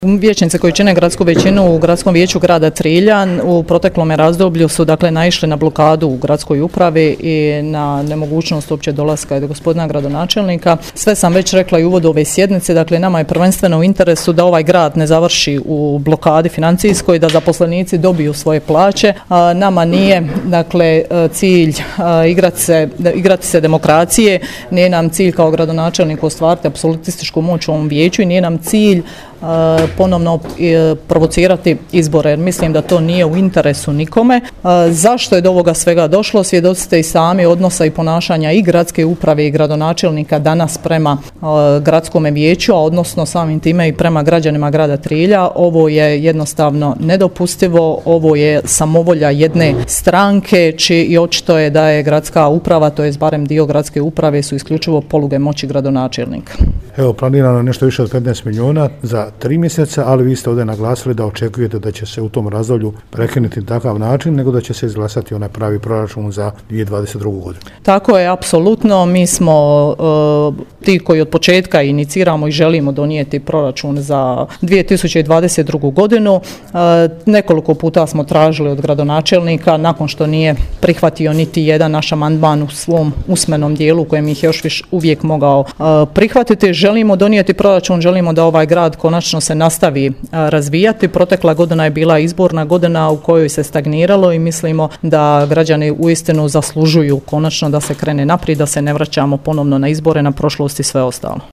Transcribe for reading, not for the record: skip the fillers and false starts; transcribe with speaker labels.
Speaker 1: Vijećnici koji čine gradsku većinu u Gradskom vijeću grada Trilja u proteklom razdoblju su naišli na blokadu u gradskoj upravi i na nemogućnost uopće dolaska do gospodina gradonačelnika. Sve sam već rekla i u uvodu ove sjednice, nama je prvenstveno u interesu da ovaj grad ne završi u blokadi financijskoj, da zaposlenici dobiju svoje plaće. Nama nije cilj igrati se demokracije, nije nam cilj kao gradonačelniku ostvariti apsolutističku moć u ovom vijeću i nije nam cilj ponovno provocirati izbore, jer mislim da to nije u interesu nikome. Zašto je do ovoga svega došlo? Svjedoci ste i sami odnosa i ponašanja i gradske uprave i gradonačelnika danas prema gradskome vijeću, a odnosno samim time i prema građanima grada Trilja. Ovo je jednostavno nedopustivo, ovo je samovolja jedne stranke i očito je da je gradska uprava, to je barem dio gradske uprave, su isključivo poluge moći gradonačelnika.
Speaker 2: Evo, planirano je nešto više od 15 milijuna za 3 mjeseca, ali vi ste ovdje naglasili da očekujete da će se u tom razdoblju prekinuti takav način, nego da će se izglasati onaj pravi proračun za 2022. godinu.
Speaker 1: Tako je, apsolutno. Mi smo ti koji od početka iniciramo i želimo donijeti proračun za 2022. godinu. Nekoliko puta smo tražili od gradonačelnika, nakon što nije prihvatio niti jedan naš amandman u svom usmenom dijelu, kojem ih još uvijek mogao prihvatiti. Želimo donijeti proračun, želimo da ovaj grad konačno se nastavi razvijati. Protekla godina je bila izborna godina u kojoj se stagniralo i mislimo da građani uistinu zaslužuju konačno da se krene naprijed, da se ne vraćamo ponovno na izbore, na prošlost i sve ostalo.